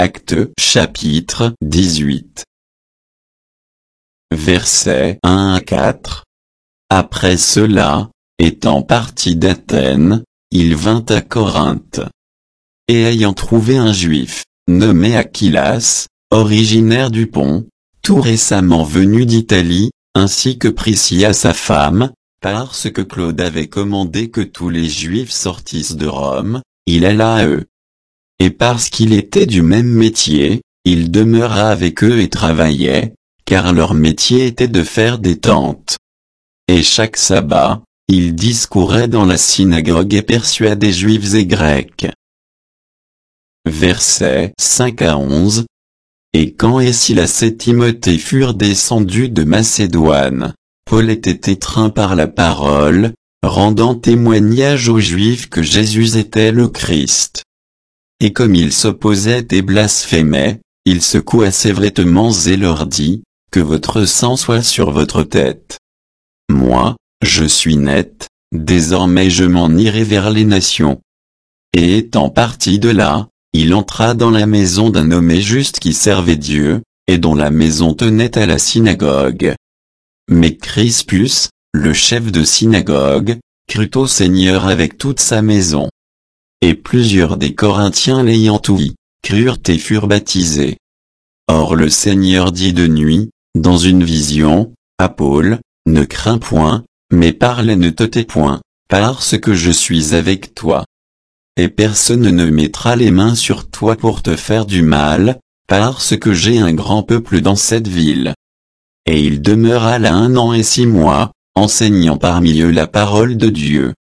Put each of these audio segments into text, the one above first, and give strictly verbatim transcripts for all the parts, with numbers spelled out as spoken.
Actes chapitre dix-huit. Versets un à quatre. Après cela, étant parti d'Athènes, il vint à Corinthe. Et ayant trouvé un juif, nommé Aquilas, originaire du Pont, tout récemment venu d'Italie, ainsi que Priscilla sa femme, parce que Claude avait commandé que tous les juifs sortissent de Rome, il alla à eux. Et parce qu'il était du même métier, il demeura avec eux et travaillait, car leur métier était de faire des tentes. Et chaque sabbat, il discourait dans la synagogue et persuadait juifs et grecs. Versets cinq à onze. Et quand et Silas et Timothée furent descendus de Macédoine, Paul était étreint par la parole, rendant témoignage aux Juifs que Jésus était le Christ. Et comme ils s'opposaient et blasphémaient, il secoua ses vêtements et leur dit, que votre sang soit sur votre tête. Moi, je suis net, désormais je m'en irai vers les nations. Et étant parti de là, il entra dans la maison d'un homme juste qui servait Dieu, et dont la maison tenait à la synagogue. Mais Crispus, le chef de synagogue, crut au Seigneur avec toute sa maison. Et plusieurs des Corinthiens l'ayant ouï, crurent et furent baptisés. Or le Seigneur dit de nuit, dans une vision, à Paul, ne crains point, mais parle et ne te tais point, parce que je suis avec toi. Et personne ne mettra les mains sur toi pour te faire du mal, parce que j'ai un grand peuple dans cette ville. Et il demeura là un an et six mois, enseignant parmi eux la parole de Dieu.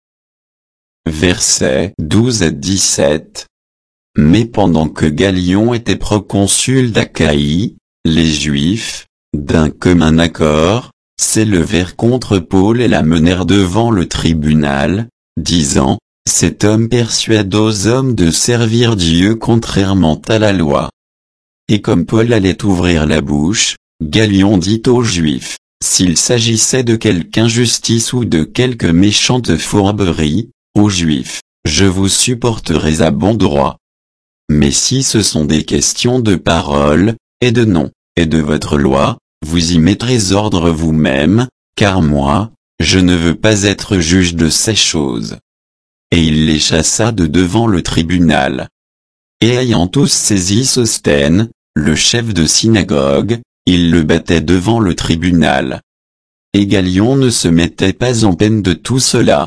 Versets douze à dix-sept. Mais pendant que Galion était proconsul d'Achaïe, les Juifs, d'un commun accord, s'élevèrent contre Paul et l'amenèrent devant le tribunal, disant, cet homme persuade aux hommes de servir Dieu contrairement à la loi. Et comme Paul allait ouvrir la bouche, Galion dit aux Juifs, s'il s'agissait de quelque injustice ou de quelque méchante fourberie, aux Juifs, je vous supporterai à bon droit. Mais si ce sont des questions de parole, et de nom, et de votre loi, vous y mettrez ordre vous-même, car moi, je ne veux pas être juge de ces choses. Et il les chassa de devant le tribunal. Et ayant tous saisi Sosthène, le chef de synagogue, ils le battaient devant le tribunal. Et Galion ne se mettait pas en peine de tout cela.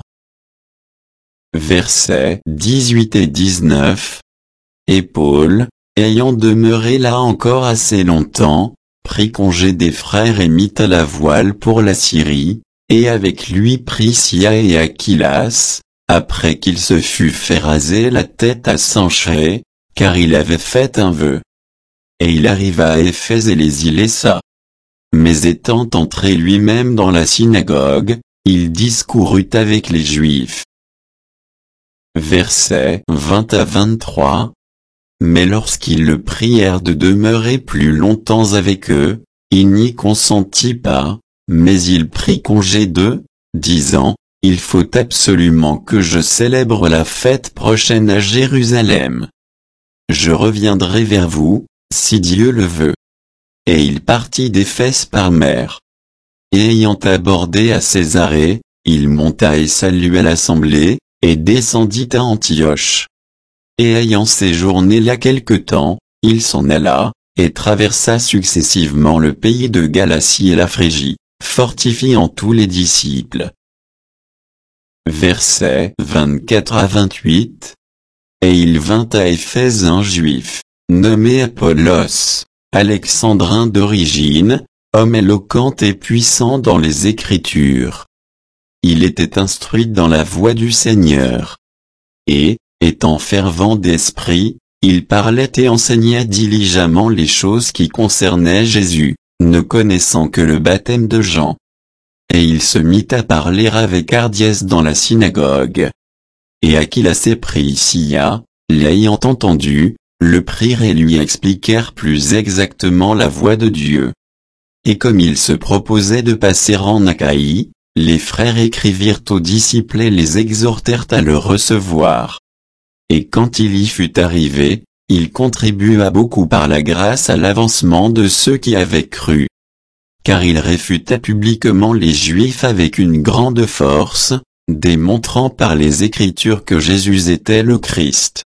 Versets dix-huit et dix-neuf. Et Paul, ayant demeuré là encore assez longtemps, prit congé des frères et mit à la voile pour la Syrie, et avec lui Priscilla et Aquilas, après qu'il se fut fait raser la tête à Cenchée, car il avait fait un vœu. Et il arriva à Éphèse et les y laissa. Mais étant entré lui-même dans la synagogue, il discourut avec les Juifs. Versets vingt à vingt-trois. Mais lorsqu'ils le prièrent de demeurer plus longtemps avec eux, il n'y consentit pas, mais il prit congé d'eux, disant, il faut absolument que je célèbre la fête prochaine à Jérusalem. Je reviendrai vers vous, si Dieu le veut. Et il partit d'Éphèse par mer. Et ayant abordé à Césarée, il monta et salua l'assemblée, et descendit à Antioche. Et ayant séjourné là quelque temps, il s'en alla, et traversa successivement le pays de Galatie et la Phrygie, fortifiant tous les disciples. Versets vingt-quatre à vingt-huit. Et il vint à Éphèse un juif, nommé Apollos, alexandrin d'origine, homme éloquent et puissant dans les Écritures. Il était instruit dans la voie du Seigneur. Et, étant fervent d'esprit, il parlait et enseignait diligemment les choses qui concernaient Jésus, ne connaissant que le baptême de Jean. Et il se mit à parler avec hardiesse dans la synagogue. Et Aquilas et Priscilla, l'ayant entendu, le prirent et lui expliquèrent plus exactement la voie de Dieu. Et comme il se proposait de passer en Achaïe, les frères écrivirent aux disciples et les exhortèrent à le recevoir. Et quand il y fut arrivé, il contribua beaucoup par la grâce à l'avancement de ceux qui avaient cru. Car il réfuta publiquement les Juifs avec une grande force, démontrant par les Écritures que Jésus était le Christ.